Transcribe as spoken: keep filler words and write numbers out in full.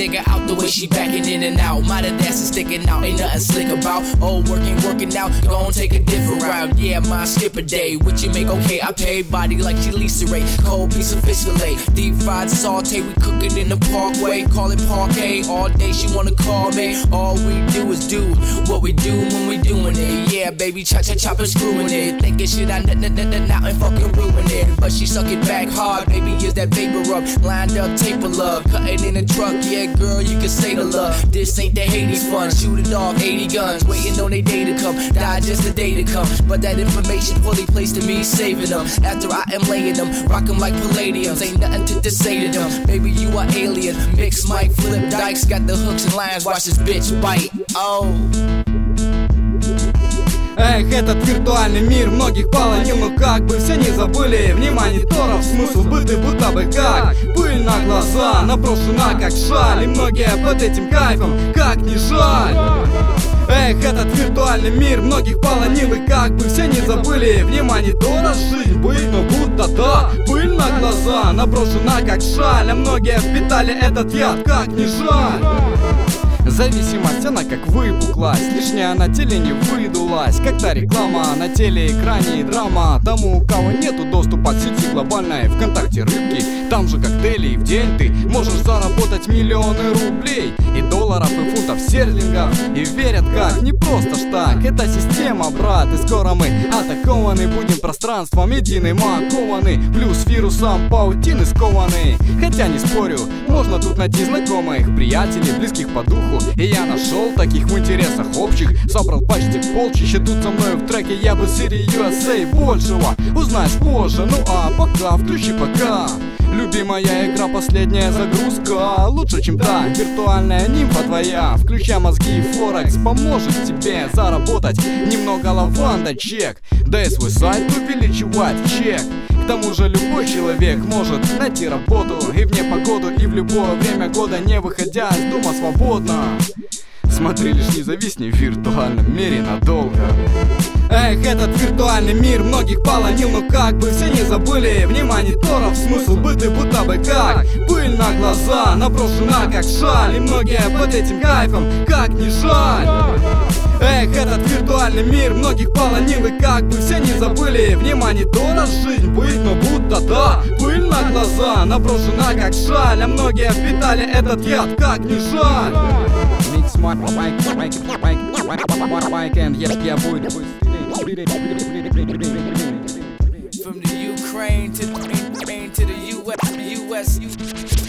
check her out the way she backing in and out. Modern ass is sticking out, ain't nothing slick about. Oh, working, working out, gon' take a different route. Yeah, my skip a day. What you make? Okay, I pay. Body like she Lisa Ray. Cold piece of fish fillet. Deep fried saute, we cooking in the parkway. Call it parquet. All day she wanna call me. All we do is do what we do when we doing it. Yeah, baby, chop, chop, chop and screwing it. Thinking shit I n n n out and fucking ruin it. But she suck it back hard, baby, is that vapor up. Lined up, tape of love. Cutting in the truck, yeah, girl, you can say the love. This ain't the Hades fun. Shoot it off, eighty guns. Waiting on they day to come. Die just the day to come. But that information fully placed to me, saving them. After I am laying them, rock them like palladiums. Ain't nothing to, to say to them. Baby, you are alien. Mix, Mike, Flip, Dykes. Got the hooks and lines. Watch this bitch bite. Oh. Эх, этот виртуальный мир многих полонил, но как бы все не забыли в немониторов смысл быты, будто бы как пыль на глаза, наброшена как шаль, и многие под этим кайфом, как не жаль. Эх, этот виртуальный мир многих полонил, и как бы все не забыли в немониторах жизнь быть, но будто да, пыль на глаза, наброшена как шаль, а многие впитали этот яд, как не жаль. Зависимость, она как выпуклась, лишняя на теле не выдулась. Как та реклама на телеэкране и драма. Тому, у кого нету доступа к сети глобальной, ВКонтакте рыбки, там же коктейли. И в день ты можешь заработать миллионы рублей, и долларов, и фунтов стерлингов. И верят как, не просто ж так, это система, брат. И скоро мы атакованы будем пространством единым окованы, плюс вирусом паутины скованы. Хотя не спорю, можно тут найти знакомых, приятелей, близких по духу. И я нашел таких в интересах общих. Собрал почти полчища, тут со мной в треке. Я бы Сири ю эс эй большего узнаешь позже. Ну а пока, включи пока. Любимая игра, последняя загрузка. Лучше, чем та виртуальная нимфа твоя. Включай мозги, Форекс поможет тебе заработать немного лаванда, чек. Да и свой сайт увеличивать чек. К тому же любой человек может найти работу и в непогоду, и в любое время года, не выходя из дома свободно. Смотри, лишь не зависни в виртуальном мире надолго. Эх, этот виртуальный мир многих полонил, но как бы все не забыли в немониторов смысл быты, будто бы как пыль на глаза, наброшена как шаль, и многие под этим кайфом, как не жаль. Эх, этот виртуальный мир многих полонил, и как бы все не забыли в немониторах жизнь быть, но будто да, пыль на глаза, наброшена как шаль, а многие впитали этот яд, как не жаль. Mix smart mic, mic, mic, mic, and yeah, yeah, boy. From the Ukraine to the, to the U S, U S